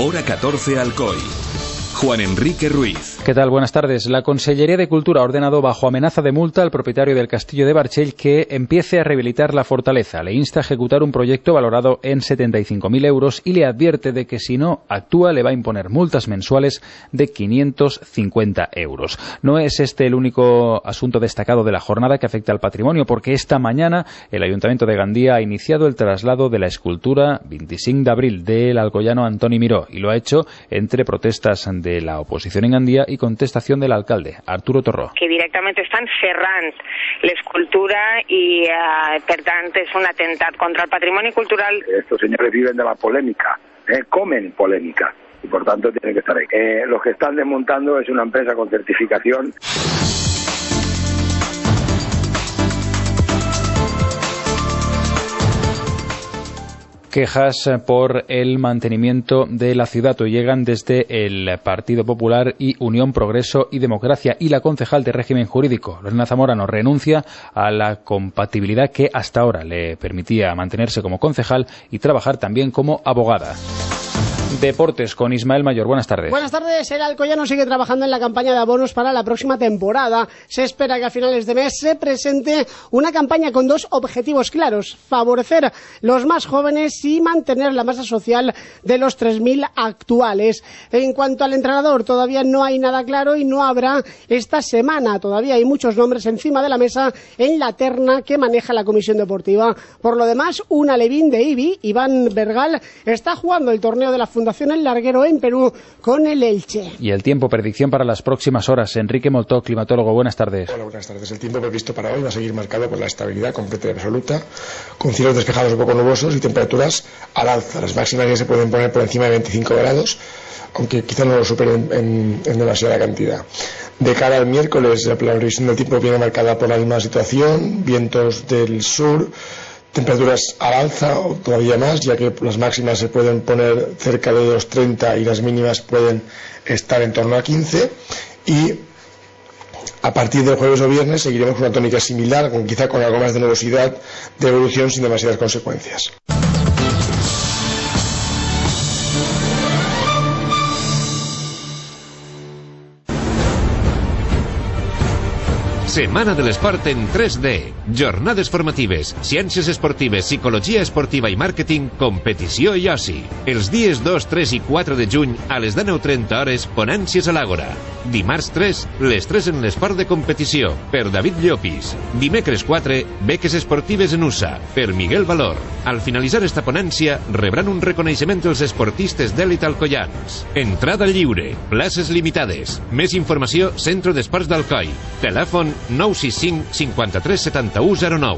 Hora 14 Alcoy. Juan Enrique Ruiz. ¿Qué tal? Buenas tardes. La Consellería de Cultura ha ordenado bajo amenaza de multa al propietario del castillo de Barchell que empiece a rehabilitar la fortaleza. Le insta a ejecutar un proyecto valorado en 75.000 euros y le advierte de que si no actúa le va a imponer multas mensuales de 550 euros. No es este el único asunto destacado de la jornada que afecta al patrimonio, porque esta mañana el Ayuntamiento de Gandía ha iniciado el traslado de la escultura 25 de abril del alcoyano Antoni Miró, y lo ha hecho entre protestas de la oposición en Gandía y contestación del alcalde, Arturo Torró. Que directament estan ferrant l'escultura i, per tant, és un atemptat contra el patrimoni cultural. Estos señores viven de la polémica, comen polémica, y por tanto tienen que estar ahí. Los que están desmontando es una empresa con certificación. Quejas por el mantenimiento de la ciudad llegan desde el Partido Popular y Unión Progreso y Democracia, y la concejal de régimen jurídico, Lorena Zamorano, renuncia a la compatibilidad que hasta ahora le permitía mantenerse como concejal y trabajar también como abogada. Deportes con Ismael Mayor. Buenas tardes. Buenas tardes. El alcoyano sigue trabajando en la campaña de abonos para la próxima temporada. Se espera que a finales de mes se presente una campaña con dos objetivos claros: favorecer los más jóvenes y mantener la masa social de los 3.000 actuales. En cuanto al entrenador, todavía no hay nada claro y no habrá esta semana. Todavía hay muchos nombres encima de la mesa en la terna que maneja la comisión deportiva. Por lo demás, un alevín de Ibi, Iván Bergal, está jugando el torneo de la Fundación El Larguero en Perú con el Elche. Y el tiempo, predicción para las próximas horas. Enrique Moltó, climatólogo, buenas tardes. Hola, buenas tardes. El tiempo previsto para hoy va a seguir marcado por la estabilidad completa y absoluta, con cielos despejados un poco nubosos y temperaturas al alza. Las máximas ya se pueden poner por encima de 25 grados, aunque quizá no lo superen en demasiada cantidad. De cara al miércoles, la previsión del tiempo viene marcada por la misma situación: vientos del sur, temperaturas al alza o todavía más, ya que las máximas se pueden poner cerca de los 30 y las mínimas pueden estar en torno a 15, y a partir del jueves o viernes seguiremos con una tónica similar, quizá con algo más de nubosidad, de evolución sin demasiadas consecuencias. Setmana de l'Esport en 3D. Jornades formatives, ciències esportives, psicologia esportiva i màrqueting, competició i oci. Els dies 2, 3 i 4 de juny, a les 19:30 hores, ponències a l'Àgora. Dimarts 3, les 3 en l'esport de competició, per David Llopis. Dimecres 4, beques esportives en USA, per Miguel Valor. Al finalitzar esta ponència, rebran un reconeixement els esportistes d'èlit alcoians. Entrada lliure, places limitades. Més informació, Centre d'Esports d'Alcoi. Telèfon 965 53 71 09.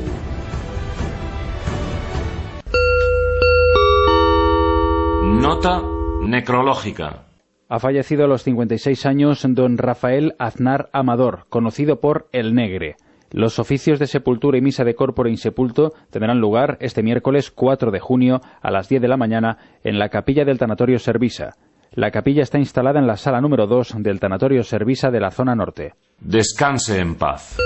Nota necrológica. Ha fallecido a los 56 años don Rafael Aznar Amador, conocido por El Negre. Los oficios de sepultura y misa de corpore insepulto tendrán lugar este miércoles 4 de junio a las 10 de la mañana en la capilla del Tanatorio Servisa. La capilla está instalada en la sala número 2 del Tanatorio Servisa de la zona norte. Descanse en paz.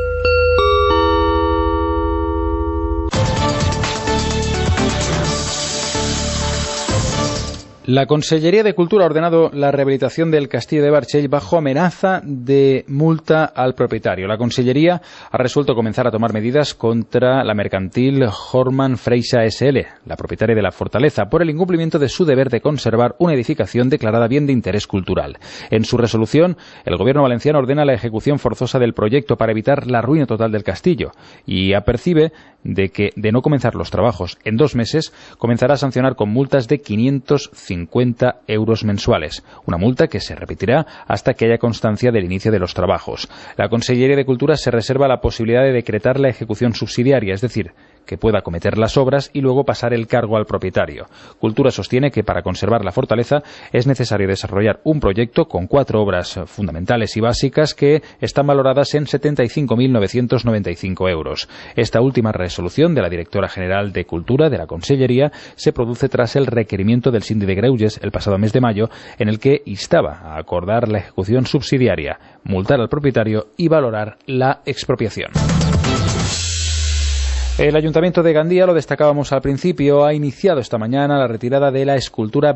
La Consellería de Cultura ha ordenado la rehabilitación del castillo de Barchell bajo amenaza de multa al propietario. La Consellería ha resuelto comenzar a tomar medidas contra la mercantil Horman Freixa S.L., la propietaria de la fortaleza, por el incumplimiento de su deber de conservar una edificación declarada bien de interés cultural. En su resolución, el Gobierno valenciano ordena la ejecución forzosa del proyecto para evitar la ruina total del castillo y apercibe de que, de no comenzar los trabajos en 2 meses, comenzará a sancionar con multas de 550 euros mensuales, una multa que se repetirá hasta que haya constancia del inicio de los trabajos. La Consellería de Cultura se reserva la posibilidad de decretar la ejecución subsidiaria, es decir, que pueda acometer las obras y luego pasar el cargo al propietario. Cultura sostiene que para conservar la fortaleza es necesario desarrollar un proyecto con 4 obras fundamentales y básicas que están valoradas en 75.995 euros. Esta última resolución de la directora general de Cultura de la Consellería se produce tras el requerimiento del Síndic de Greuges el pasado mes de mayo, en el que instaba a acordar la ejecución subsidiaria, multar al propietario y valorar la expropiación. El Ayuntamiento de Gandía, lo destacábamos al principio, ha iniciado esta mañana la retirada de la escultura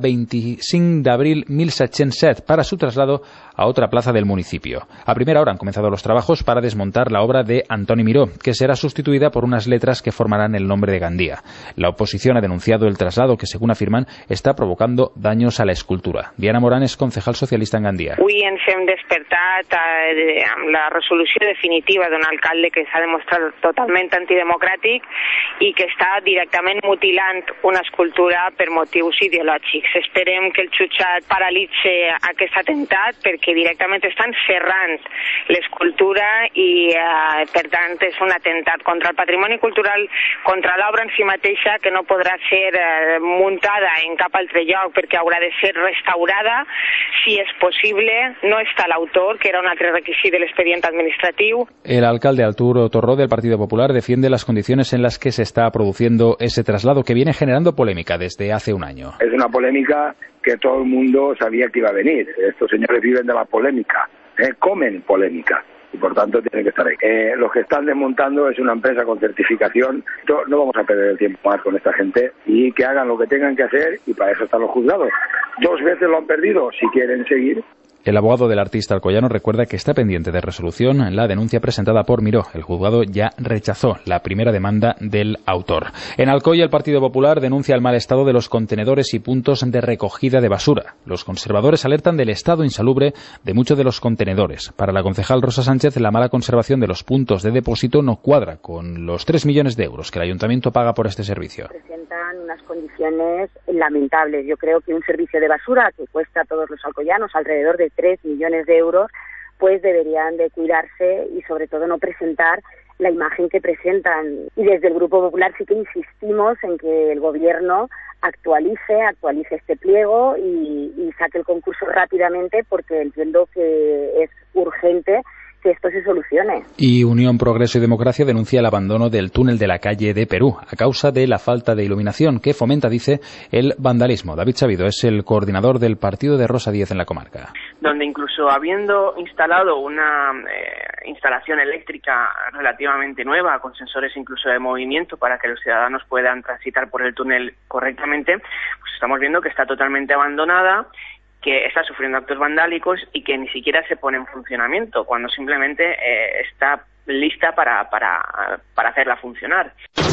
25 d'abril 1707 para su traslado a otra plaza del municipio. A primera hora han comenzado los trabajos para desmontar la obra de Antoni Miró, que será sustituida por unas letras que formarán el nombre de Gandía. La oposición ha denunciado el traslado que, según afirman, está provocando daños a la escultura. Diana Morán es concejal socialista en Gandía. Avui ens hem despertat amb la resolució definitiva d'un alcalde que s'ha demostrat totalment antidemocràtic i que està directament mutilant una escultura per motius ideològics. Esperem que el jutjat paralitze aquest atemptat perquè directament estan serrant l'escultura i per tant és un atemptat contra el patrimoni cultural, contra l'obra en si mateixa, que no podrà ser muntada en cap altre lloc perquè haurà de ser restaurada. Si és possible, no està l'autor, que era un altre requisit de l'expedient administratiu. El alcalde Arturo Torró del Partido Popular defiende las condiciones en las que se está produciendo ese traslado que viene generando polémica desde hace un año. Es una polémica que todo el mundo sabía que iba a venir. Estos señores viven de la polémica, comen polémica. Y por tanto tienen que estar ahí. Los que están desmontando es una empresa con certificación. No vamos a perder el tiempo más con esta gente y que hagan lo que tengan que hacer, y para eso están los juzgados. 2 veces lo han perdido. Si quieren seguir. El abogado del artista alcoyano recuerda que está pendiente de resolución la denuncia presentada por Miró. El juzgado ya rechazó la primera demanda del autor. En Alcoy, el Partido Popular denuncia el mal estado de los contenedores y puntos de recogida de basura. Los conservadores alertan del estado insalubre de muchos de los contenedores. Para la concejal Rosa Sánchez, la mala conservación de los puntos de depósito no cuadra con los 3 millones de euros que el ayuntamiento paga por este servicio. Presentan unas condiciones lamentables. Yo creo que un servicio de basura que cuesta a todos los alcoyanos alrededor de 3 millones de euros, pues deberían de cuidarse y sobre todo no presentar la imagen que presentan. Y desde el Grupo Popular sí que insistimos en que el Gobierno actualice este pliego y saque el concurso rápidamente, porque entiendo que es urgente que esto se solucione. Y Unión, Progreso y Democracia denuncia el abandono del túnel de la calle de Perú a causa de la falta de iluminación que fomenta, dice, el vandalismo. David Sabido es el coordinador del partido de Rosa Díez en la comarca. Donde incluso habiendo instalado una instalación eléctrica relativamente nueva, con sensores incluso de movimiento para que los ciudadanos puedan transitar por el túnel correctamente, pues estamos viendo que está totalmente abandonada, que está sufriendo actos vandálicos y que ni siquiera se pone en funcionamiento, cuando simplemente está lista para hacerla funcionar.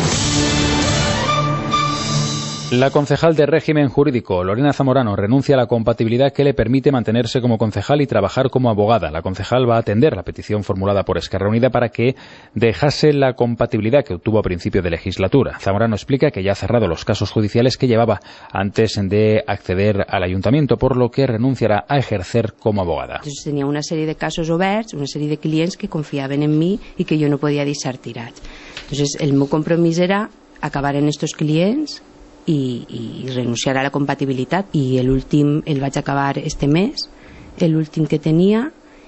La concejal de régimen jurídico, Lorena Zamorano, renuncia a la compatibilidad que le permite mantenerse como concejal y trabajar como abogada. La concejal va a atender la petición formulada por Esquerra Unida para que dejase la compatibilidad que obtuvo a principio de legislatura. Zamorano explica que ya ha cerrado los casos judiciales que llevaba antes de acceder al ayuntamiento, por lo que renunciará a ejercer como abogada. Entonces, tenía una serie de casos oberts, una serie de clients que confiaven en mi i que jo no podia deixar tirats. Entonces, el meu compromís era acabar en estos clients i renunciar a la compatibilitat, i l'últim el vaig acabar este mes, l'últim que tenia,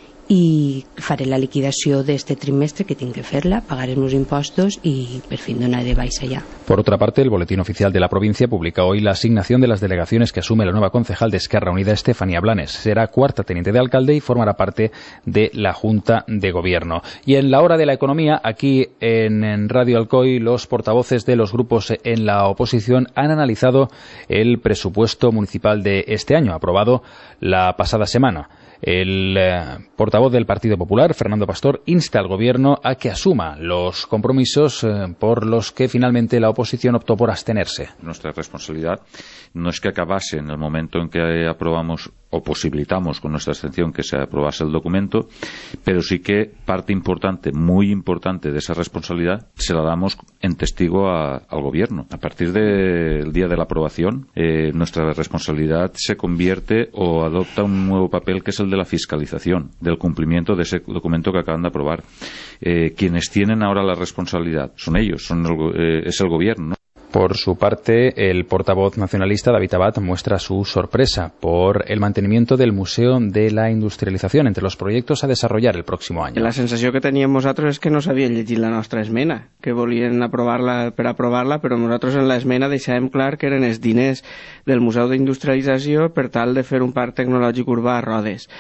i faré la liquidació d'este trimestre, que tinc que fer-la, pagar els meus impostos i per fin donar de baixa ya. Por otra parte, el Boletín Oficial de la provincia publica hoy la asignación de las delegaciones que asume la nueva concejal de Esquerra Unida, Estefanía Blanes. Será cuarta teniente de alcalde y formará parte de la Junta de Gobierno. Y en la hora de la economía, aquí en Radio Alcoy, los portavoces de los grupos en la oposición han analizado el presupuesto municipal de este año, aprobado la pasada semana. El portavoz del Partido Popular, Fernando Pastor, insta al Gobierno a que asuma los compromisos por los que finalmente la oposición optó por abstenerse. Nuestra responsabilidad no es que acabase en el momento en que aprobamos o posibilitamos con nuestra abstención que se aprobase el documento, pero sí que parte importante, muy importante de esa responsabilidad se la damos en testigo al Gobierno. A partir del día de la aprobación, nuestra responsabilidad se convierte o adopta un nuevo papel, que es el de la fiscalización del cumplimiento de ese documento que acaban de aprobar. Quienes tienen ahora la responsabilidad son ellos, es el Gobierno, ¿no? Por su parte, el portavoz nacionalista David Abad muestra su sorpresa por el mantenimiento del Museu de la Industrialització entre los proyectos a desarrollar el próximo año. La sensació que teníem nosaltres és que no s'havien llegit la nostra esmena, que volien aprovar-la per aprovar-la, però nosaltres en l'esmena deixàvem clar que eren els diners del Museu d'Industrialització per tal de fer un parc tecnològic urbà a Rodes.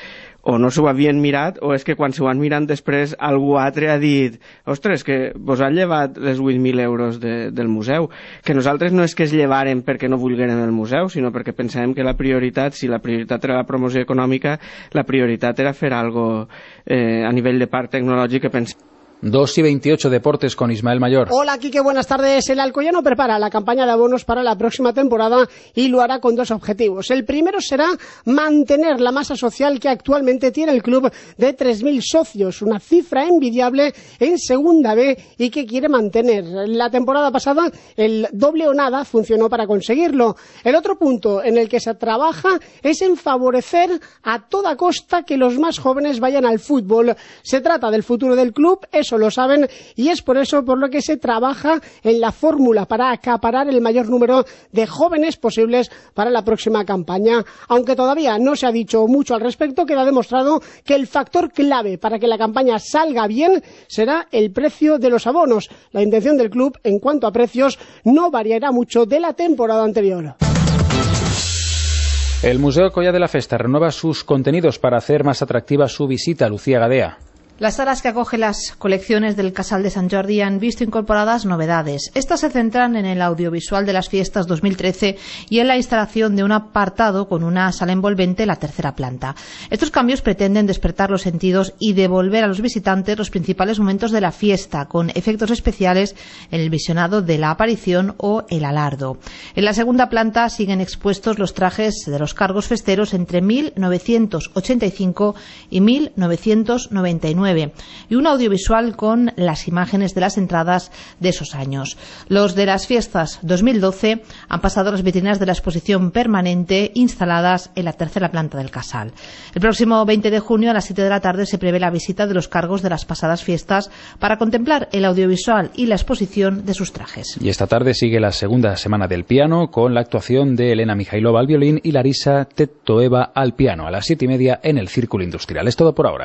o no s'ho havien mirat, o és que quan s'ho van mirant després algú altre ha dit ostres, que vos han llevat les 8.000 euros del museu, que nosaltres no és que es llevaren perquè no vulgueren el museu, sinó perquè pensàvem que la prioritat, si la prioritat era la promoció econòmica, la prioritat era fer algo a nivell de parc tecnològic que pensàvem. 2:28 Deportes con Ismael Mayor. Hola, Quique, buenas tardes. El Alcoyano prepara la campaña de abonos para la próxima temporada y lo hará con dos objetivos. El primero será mantener la masa social que actualmente tiene el club de 3.000 socios, una cifra envidiable en Segunda B y que quiere mantener. La temporada pasada el doble o nada funcionó para conseguirlo. El otro punto en el que se trabaja es en favorecer a toda costa que los más jóvenes vayan al fútbol. Se trata del futuro del club, eso lo saben, y es por eso por lo que se trabaja en la fórmula para acaparar el mayor número de jóvenes posibles para la próxima campaña. Aunque todavía no se ha dicho mucho al respecto, queda demostrado que el factor clave para que la campaña salga bien será el precio de los abonos. La intención del club en cuanto a precios no variará mucho de la temporada anterior. El Museo Collà de la Festa renueva sus contenidos para hacer más atractiva su visita. Lucía Gadea. Las salas que acogen las colecciones del Casal de Sant Jordi han visto incorporadas novedades. Estas se centran en el audiovisual de las fiestas 2013 y en la instalación de un apartado con una sala envolvente en la tercera planta. Estos cambios pretenden despertar los sentidos y devolver a los visitantes los principales momentos de la fiesta, con efectos especiales en el visionado de la aparición o el alardo. En la segunda planta siguen expuestos los trajes de los cargos festeros entre 1985 y 1999. Y un audiovisual con las imágenes de las entradas de esos años. Los de las fiestas 2012 han pasado a las vitrinas de la exposición permanente instaladas en la tercera planta del Casal. El próximo 20 de junio a las 7 de la tarde se prevé la visita de los cargos de las pasadas fiestas para contemplar el audiovisual y la exposición de sus trajes. Y esta tarde sigue la segunda semana del piano con la actuación de Elena Mijailova al violín y Larisa Tetoeva al piano a las 7:30 en el Círculo Industrial. Es todo por ahora.